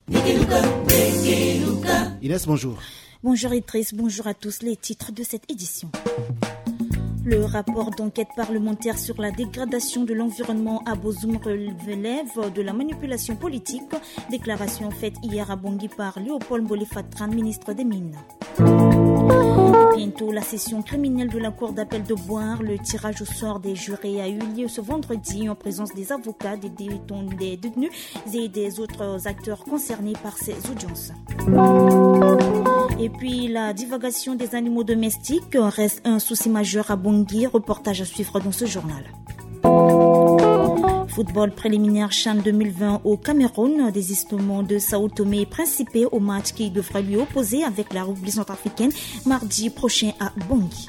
Inès, bonjour. Bonjour Idriss, bonjour à tous. Les titres de cette édition. Le rapport d'enquête parlementaire sur la dégradation de l'environnement à Bozoum relève de la manipulation politique. Déclaration faite hier à Bangui par Léopold Mboli-Fatran, ministre des Mines. Bientôt, la session criminelle de la Cour d'appel de Boire. Le tirage au sort des jurés a eu lieu ce vendredi en présence des avocats, des détenus et des autres acteurs concernés par ces audiences. Et puis, la divagation des animaux domestiques reste un souci majeur à Bangui. Reportage à suivre dans ce journal. Football préliminaire CHAN 2020 au Cameroun. Désistement de Sao Tomé et Principe au match qui devrait lui opposer avec la République centrafricaine mardi prochain à Bangui.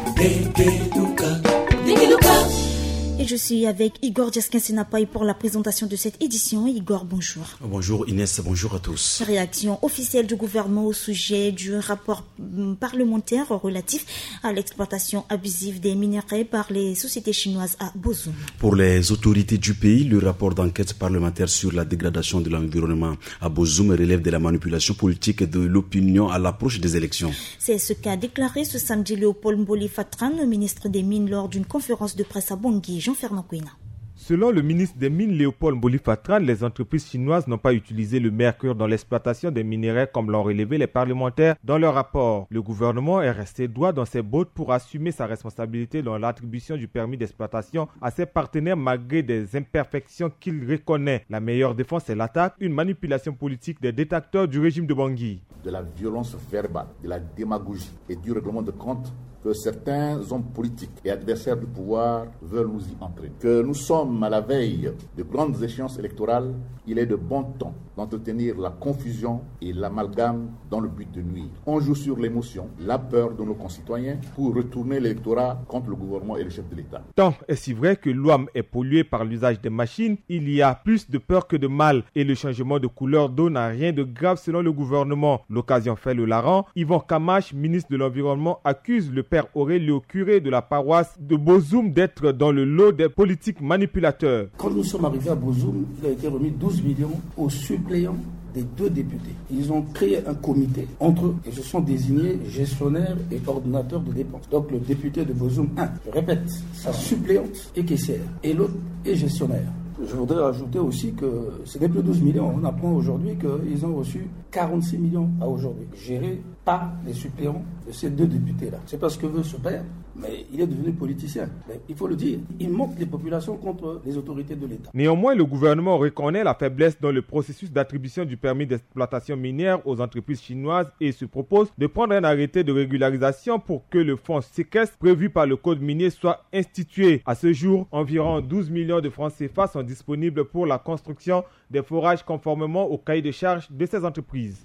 Et je suis avec Igor Djaskin-Senapaï pour la présentation de cette édition. Igor, bonjour. Bonjour Inès, bonjour à tous. Réaction officielle du gouvernement au sujet du rapport parlementaire relatif à l'exploitation abusive des minerais par les sociétés chinoises à Bozoum. Pour les autorités du pays, le rapport d'enquête parlementaire sur la dégradation de l'environnement à Bozoum relève de la manipulation politique de l'opinion à l'approche des élections. C'est ce qu'a déclaré ce samedi Léopold Mboli-Fatran, ministre des Mines, lors d'une conférence de presse à Bangui. Jean-Fernand Kouina. Selon le ministre des Mines Léopold Mboli-Fatran, les entreprises chinoises n'ont pas utilisé le mercure dans l'exploitation des minerais comme l'ont relevé les parlementaires dans leur rapport. Le gouvernement est resté droit dans ses bottes pour assumer sa responsabilité dans l'attribution du permis d'exploitation à ses partenaires malgré des imperfections qu'il reconnaît. La meilleure défense est l'attaque, une manipulation politique des détracteurs du régime de Bangui. De la violence verbale, de la démagogie et du règlement de compte que certains hommes politiques et adversaires du pouvoir veulent nous y entraîner. Que nous sommes à la veille de grandes échéances électorales, il est de bon ton d'entretenir la confusion et l'amalgame dans le but de nuire. On joue sur l'émotion, la peur de nos concitoyens pour retourner l'électorat contre le gouvernement et le chef de l'État. Tant est si vrai que l'Ouam est pollué par l'usage des machines, il y a plus de peur que de mal et le changement de couleur d'eau n'a rien de grave selon le gouvernement. L'occasion fait le larron. Yvan Kamache, ministre de l'Environnement, accuse le père Aurélio, curé de la paroisse de Bozoum, d'être dans le lot des politiques manipulateurs. Quand nous sommes arrivés à Bozoum, il a été remis 12 millions aux suppléants des 2 députés. Ils ont créé un comité entre eux et se sont désignés gestionnaires et ordonnateurs de dépenses. Donc le député de Bozoum 1, je répète, sa suppléante est caissière et l'autre est gestionnaire. Je voudrais ajouter aussi que ce n'est plus 12 millions. On apprend aujourd'hui qu'ils ont reçu 46 millions à aujourd'hui, gérés par les suppléants de ces 2 députés-là. C'est parce que veut ce père, mais il est devenu politicien. Mais il faut le dire, il monte les populations contre les autorités de l'État. Néanmoins, le gouvernement reconnaît la faiblesse dans le processus d'attribution du permis d'exploitation minière aux entreprises chinoises et se propose de prendre un arrêté de régularisation pour que le fonds séquestre prévu par le code minier soit institué. À ce jour, environ 12 millions de francs CFA sont disponibles pour la construction des forages conformément au cahier de charges de ces entreprises.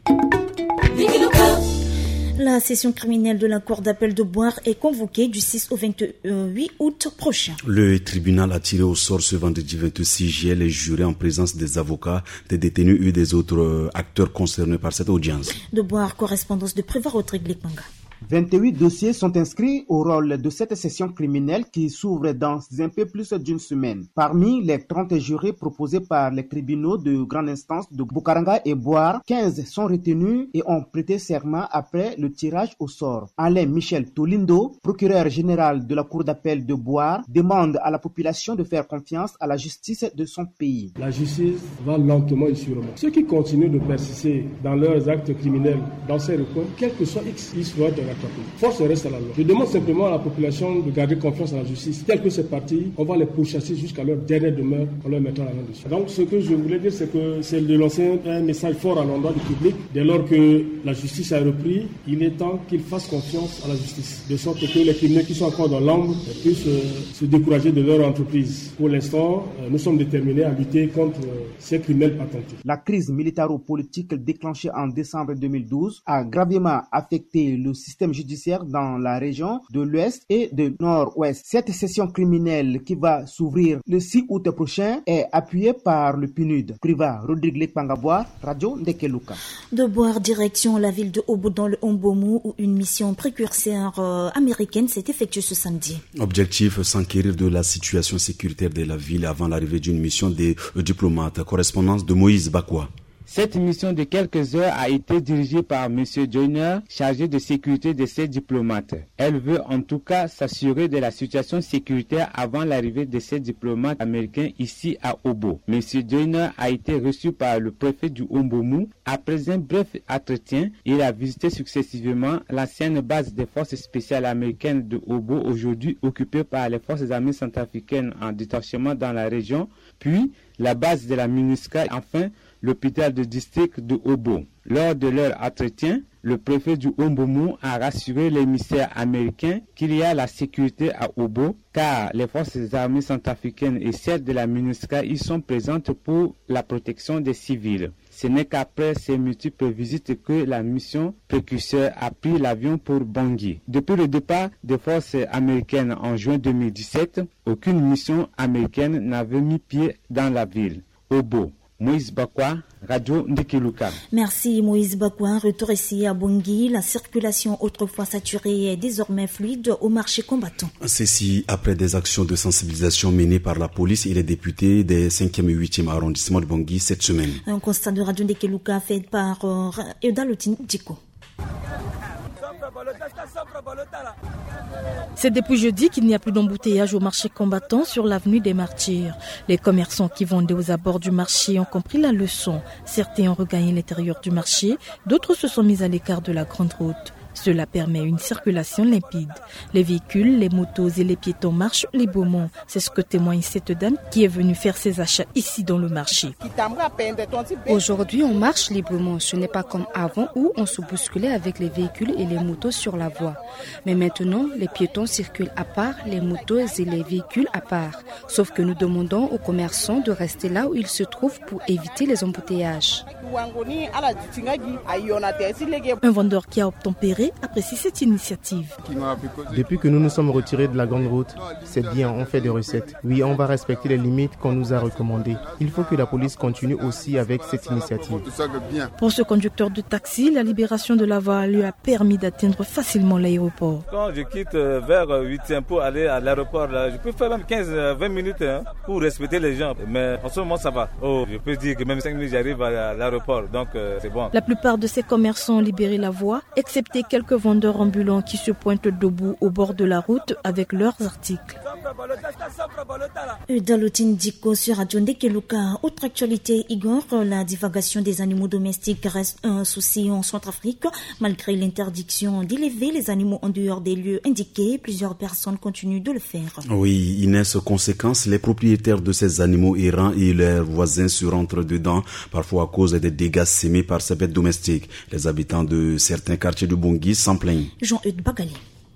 La session criminelle de la Cour d'appel de Boire est convoquée du 6 au 28 août prochain. Le tribunal a tiré au sort ce vendredi 26 juillet les jurés en présence des avocats, des détenus et des autres acteurs concernés par cette audience. De Boire, correspondance de Prévost Rodrigue Lekmanga. 28 dossiers sont inscrits au rôle de cette session criminelle qui s'ouvre dans un peu plus d'une semaine. Parmi les 30 jurés proposés par les tribunaux de grande instance de Bukaranga et Boire, 15 sont retenus et ont prêté serment après le tirage au sort. Alain Michel Tolindo, procureur général de la Cour d'appel de Boire, demande à la population de faire confiance à la justice de son pays. La justice va lentement et sûrement. Ceux qui continuent de persister dans leurs actes criminels dans ces recoins, quel que soit X, ils seront rattrapés. Force reste à la loi. Je demande simplement à la population de garder confiance à la justice. Tel que c'est parti, on va les pourchasser jusqu'à leur dernière demeure en leur mettant la main dessus. Donc ce que je voulais dire, c'est que c'est de lancer un message fort à l'endroit du public. Dès lors que la justice a repris, il est temps qu'ils fassent confiance à la justice. De sorte que les criminels qui sont encore dans l'ombre puissent se décourager de leur entreprise. Pour l'instant, nous sommes déterminés à lutter contre ces criminels patentés. La crise militaro-politique déclenchée en décembre 2012 a gravement affecté le système judiciaire dans la région de l'Ouest et de Nord-Ouest. Cette session criminelle qui va s'ouvrir le 6 août prochain est appuyée par le PNUD. Priva Rodrigue Lekpangaboire, Radio Ndekeluka. De Boire, direction la ville de Obo dans le Hombomu où une mission précurseur américaine s'est effectuée ce samedi. Objectif, s'enquérir de la situation sécuritaire de la ville avant l'arrivée d'une mission des diplomates. Correspondance de Moïse Bakwa. Cette mission de quelques heures a été dirigée par M. Joyner, chargé de sécurité de ces diplomates. Elle veut en tout cas s'assurer de la situation sécuritaire avant l'arrivée de ces diplomates américains ici à Obo. M. Joyner a été reçu par le préfet du Ombomu. Après un bref entretien, il a visité successivement l'ancienne base des forces spéciales américaines de Obo, aujourd'hui occupée par les forces armées centrafricaines en détachement dans la région, puis la base de la MINUSCA, enfin l'hôpital de district de Obo. Lors de leur entretien, le préfet du Ombomu a rassuré l'émissaire américain qu'il y a la sécurité à Obo, car les forces armées centrafricaines et celles de la MINUSCA y sont présentes pour la protection des civils. Ce n'est qu'après ces multiples visites que la mission précurseur a pris l'avion pour Bangui. Depuis le départ des forces américaines en juin 2017, aucune mission américaine n'avait mis pied dans la ville. Obo. Moïse Bakwa, Radio Ndekeluka. Merci Moïse Bakwa. Retour ici à Bangui. La circulation autrefois saturée est désormais fluide au marché combattant. Ceci après des actions de sensibilisation menées par la police et les députés des 5e et 8e arrondissements de Bangui cette semaine. Un constat de Radio Ndekeluka fait par Eudalotine Diko. C'est depuis jeudi qu'il n'y a plus d'embouteillage au marché combattant sur l'avenue des Martyrs. Les commerçants qui vendaient aux abords du marché ont compris la leçon. Certains ont regagné l'intérieur du marché, d'autres se sont mis à l'écart de la grande route. Cela permet une circulation limpide. Les véhicules, les motos et les piétons marchent librement. C'est ce que témoigne cette dame qui est venue faire ses achats ici dans le marché. Aujourd'hui, on marche librement. Ce n'est pas comme avant où on se bousculait avec les véhicules et les motos sur la voie. Mais maintenant, les piétons circulent à part, les motos et les véhicules à part. Sauf que nous demandons aux commerçants de rester là où ils se trouvent pour éviter les embouteillages. Un vendeur qui a obtempéré apprécie cette initiative. Depuis que nous nous sommes retirés de la grande route, c'est bien, on fait des recettes. Oui, on va respecter les limites qu'on nous a recommandées. Il faut que la police continue aussi avec cette initiative. Pour ce conducteur de taxi, la libération de la voie lui a permis d'atteindre facilement l'aéroport. Quand je quitte vers 8e pour aller à l'aéroport, je peux faire même 15-20 minutes pour respecter les gens. Mais en ce moment, ça va. Je peux dire que même 5 minutes, j'arrive à l'aéroport. Donc, c'est bon. La plupart de ces commerçants ont libéré la voie, excepté quelques vendeurs ambulants qui se pointent debout au bord de la route avec leurs articles. Dalotine Diko sur Radio Ndekeluka. Autre actualité, Igor, la divagation des animaux domestiques reste un souci en Centrafrique. Malgré l'interdiction d'élever les animaux en dehors des lieux indiqués, plusieurs personnes continuent de le faire. Oui, Inès, conséquence, les propriétaires de ces animaux errants et leurs voisins se rentrent dedans, parfois à cause des dégâts sémés par ces bêtes domestiques. Les habitants de certains quartiers de Bangui s'en plaignent. Jean-Eudes Bagali.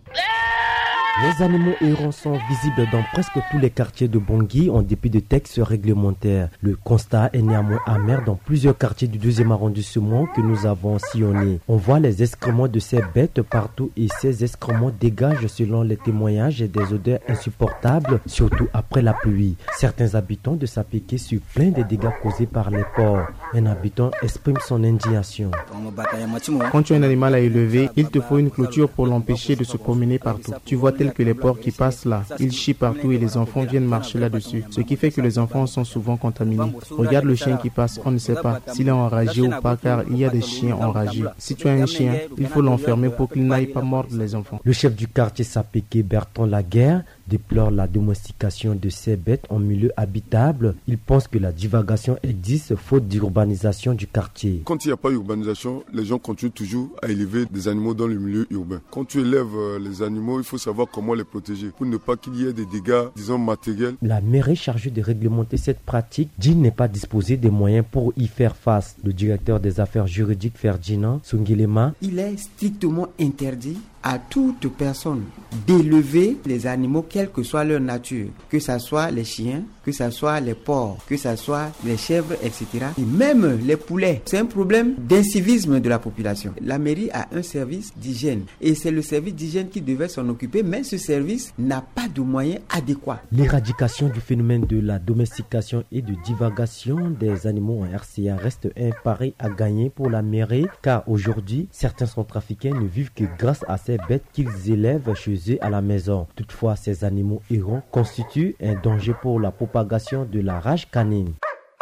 Les animaux errants sont visibles dans presque tous les quartiers de Bangui en dépit de textes réglementaires. Le constat est néanmoins amer dans plusieurs quartiers du 2e arrondissement que nous avons sillonnés. On voit les excréments de ces bêtes partout et ces excréments dégagent selon les témoignages des odeurs insupportables, surtout après la pluie. Certains habitants de Sapeke se plaignent des dégâts causés par les porcs. Un habitant exprime son indignation. Quand tu as un animal à élever, il te faut une clôture pour l'empêcher de se promener partout. Tu vois tels que les porcs qui passent là, ils chient partout et les enfants viennent marcher là-dessus. Ce qui fait que les enfants sont souvent contaminés. Regarde le chien qui passe, on ne sait pas s'il est enragé ou pas car il y a des chiens enragés. Si tu as un chien, il faut l'enfermer pour qu'il n'aille pas mordre les enfants. Le chef du quartier Sapeke, Bertrand Laguerre, déplore la domestication de ces bêtes en milieu habitable. Il pense que la divagation existe faute d'urbanisation du quartier. Quand il n'y a pas d'urbanisation, les gens continuent toujours à élever des animaux dans le milieu urbain. Quand tu élèves les animaux, il faut savoir comment les protéger pour ne pas qu'il y ait des dégâts, disons, matériels. La mairie chargée de réglementer cette pratique dit n'est pas disposée des moyens pour y faire face. Le directeur des affaires juridiques Ferdinand Sungilema. Il est strictement interdit à toute personne d'élever les animaux, quelle que soit leur nature, que ce soit les chiens, que ce soit les porcs, que ce soit les chèvres, etc. Et même les poulets. C'est un problème d'incivisme de la population. La mairie a un service d'hygiène et c'est le service d'hygiène qui devait s'en occuper, mais ce service n'a pas de moyens adéquats. L'éradication du phénomène de la domestication et de divagation des animaux en RCA reste un pari à gagner pour la mairie, car aujourd'hui, certains Centrafricains ne vivent que grâce à ces bêtes qu'ils élèvent chez eux à la maison. Toutefois, ces animaux errants constituent un danger pour la propagation de la rage canine.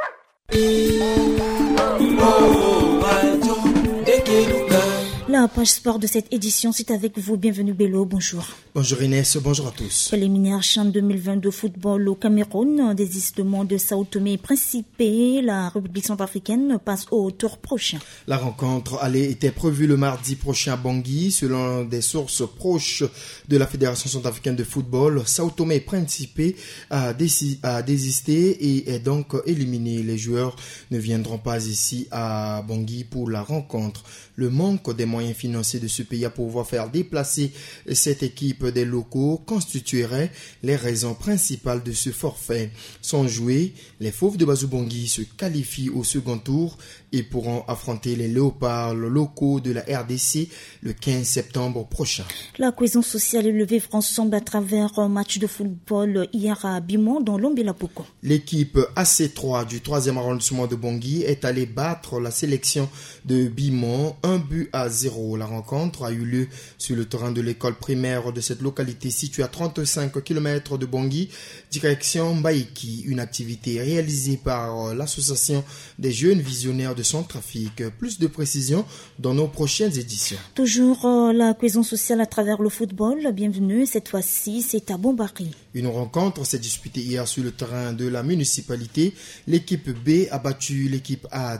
La page sport de cette édition, c'est avec vous. Bienvenue Bello, bonjour. Bonjour Inès, bonjour à tous. Préliminaire CHAN 2022 football au Cameroun, désistement de Sao Tomé et Principe, la République centrafricaine passe au tour prochain. La rencontre était prévue le mardi prochain à Bangui. Selon des sources proches de la Fédération centrafricaine de football, Sao Tomé et Principe a désisté et est donc éliminé. Les joueurs ne viendront pas ici à Bangui pour la rencontre. Le manque des moyens financiers de ce pays à pouvoir faire déplacer cette équipe des locaux constituerait les raisons principales de ce forfait. Sans jouer, les Fauves de Bazou-Bangui se qualifient au second tour et pourront affronter les léopards locaux de la RDC le 15 septembre prochain. La cohésion sociale est levée ensemble à travers un match de football hier à Bimon dans l'Ombela-Poko. L'équipe AC3 du 3e arrondissement de Bangui est allée battre la sélection de Bimon 1-0. La rencontre a eu lieu sur le terrain de l'école primaire de cette localité située à 35 km de Bangui, direction Mbaïki, une activité réalisée par l'association des jeunes visionnaires de Centrafrique. Plus de précisions dans nos prochaines éditions. Toujours la cohésion sociale à travers le football. Bienvenue, cette fois-ci, c'est à Bombari. Une rencontre s'est disputée hier sur le terrain de la municipalité. L'équipe B a battu l'équipe A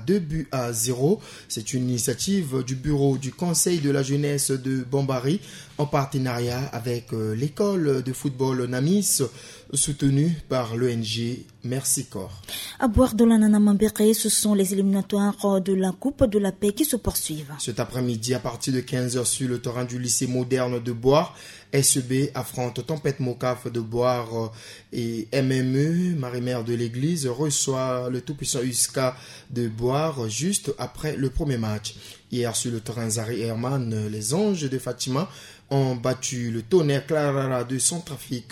2-0. C'est une initiative du bureau du conseil de la jeunesse de Bombari en partenariat avec l'école de football Namis, soutenue par l'ONG Merci Corps. À boire de la Nana Mambéré, ce sont les éliminatoires de la Coupe de la Paix qui se poursuivent. Cet après-midi, à partir de 15h sur le terrain du lycée moderne de Boire, SEB affronte Tempête Mocaf de Boire et MME, Marie-Mère de l'Église, reçoit le tout-puissant USCA de Boire juste après le premier match. Hier sur le terrain Zari Herman, les Anges de Fatima ont battu le Tonnerre Clarara de Centrafrique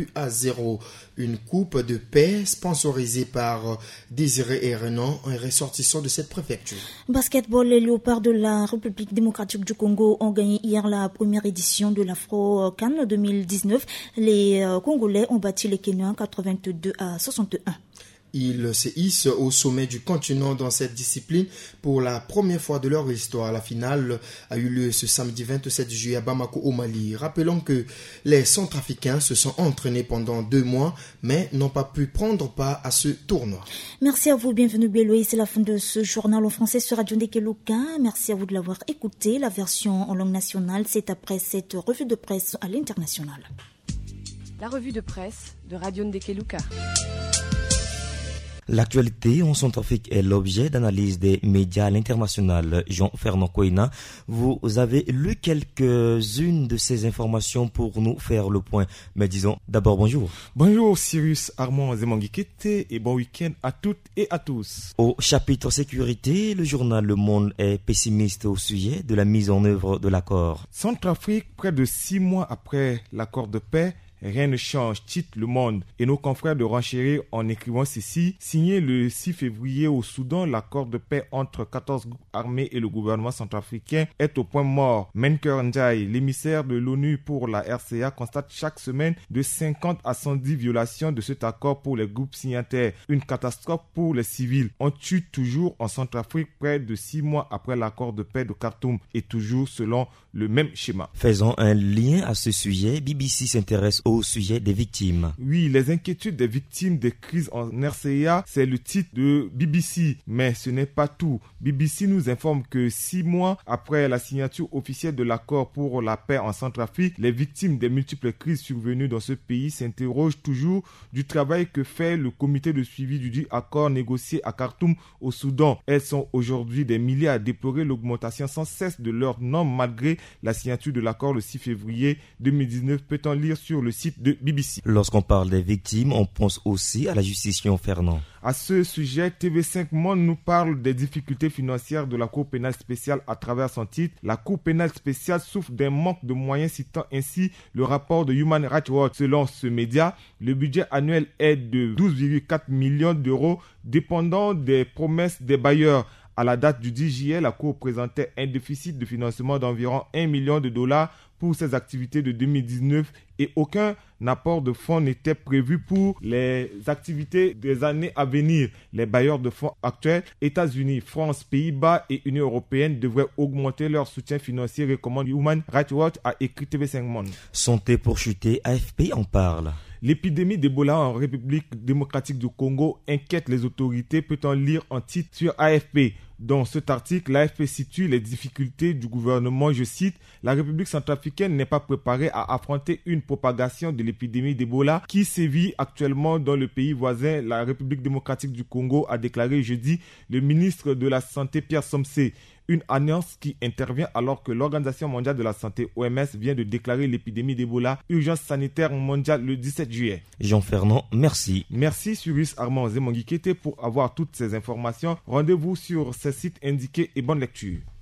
1-0. Une coupe de paix sponsorisée par Désiré et Renan, un ressortissant de cette préfecture. Basketball, les léopards de la République démocratique du Congo ont gagné hier la première édition de l'Afro-CAN 2019. Les Congolais ont battu les Kenyans 82-61. Ils se hissent au sommet du continent dans cette discipline pour la première fois de leur histoire. La finale a eu lieu ce samedi 27 juillet à Bamako au Mali. Rappelons que les Centrafricains se sont entraînés pendant 2 mois mais n'ont pas pu prendre part à ce tournoi. Merci à vous, bienvenue Béloï. C'est la fin de ce journal en français sur Radio Ndekeluka. Merci à vous de l'avoir écouté. La version en langue nationale, c'est après cette revue de presse à l'international. La revue de presse de Radio Ndekeluka. L'actualité en Centrafrique est l'objet d'analyse des médias à l'international. Jean-Fernand Koina, vous avez lu quelques-unes de ces informations pour nous faire le point. Mais disons d'abord bonjour. Bonjour Cyrus Armand Zemangikete et bon week-end à toutes et à tous. Au chapitre sécurité, le journal Le Monde est pessimiste au sujet de la mise en œuvre de l'accord. Centrafrique, près de 6 mois après l'accord de paix, rien ne change, titre Le Monde. Et nos confrères de renchérir en écrivant ceci: signé le 6 février au Soudan, l'accord de paix entre 14 groupes armés et le gouvernement centrafricain est au point mort. Menker Ndiaye, l'émissaire de l'ONU pour la RCA, constate chaque semaine de 50 à 110 violations de cet accord pour les groupes signataires. Une catastrophe pour les civils. On tue toujours en Centrafrique près de 6 mois après l'accord de paix de Khartoum et toujours selon le même schéma. Faisons un lien à ce sujet. BBC s'intéresse au sujet des victimes. Oui, les inquiétudes des victimes des crises en RCA, c'est le titre de BBC. Mais ce n'est pas tout. BBC nous informe que 6 mois après la signature officielle de l'accord pour la paix en Centrafrique, les victimes des multiples crises survenues dans ce pays s'interrogent toujours du travail que fait le comité de suivi du dit accord négocié à Khartoum au Soudan. Elles sont aujourd'hui des milliers à déplorer l'augmentation sans cesse de leur nombre malgré la signature de l'accord le 6 février 2019. Peut-on lire sur le site de BBC. Lorsqu'on parle des victimes, on pense aussi à la justice, Fernand. À ce sujet, TV5 Monde nous parle des difficultés financières de la Cour pénale spéciale à travers son titre. La Cour pénale spéciale souffre d'un manque de moyens, citant ainsi le rapport de Human Rights Watch. Selon ce média, le budget annuel est de 12,4 millions d'euros, dépendant des promesses des bailleurs. À la date du 10 juillet, la Cour présentait un déficit de financement d'environ $1 million pour ces activités de 2019 et aucun apport de fonds n'était prévu pour les activités des années à venir. Les bailleurs de fonds actuels, États-Unis, France, Pays-Bas et Union européenne devraient augmenter leur soutien financier, recommande Human Rights Watch, a écrit TV5 Monde. Santé pour chuter, AFP en parle. L'épidémie d'Ebola en République démocratique du Congo inquiète les autorités, peut-on lire en titre sur AFP. Dans cet article, l'AFP situe les difficultés du gouvernement. Je cite, « La République centrafricaine n'est pas préparée à affronter une propagation de l'épidémie d'Ebola qui sévit actuellement dans le pays voisin, la République démocratique du Congo », a déclaré jeudi le ministre de la Santé Pierre Somsé. Une annonce qui intervient alors que l'Organisation mondiale de la santé, OMS, vient de déclarer l'épidémie d'Ebola urgence sanitaire mondiale le 17 juillet. Jean-Fernand, merci. Merci Cyrus Armand Zemongui Kété pour avoir toutes ces informations. Rendez-vous sur ces sites indiqués et bonne lecture.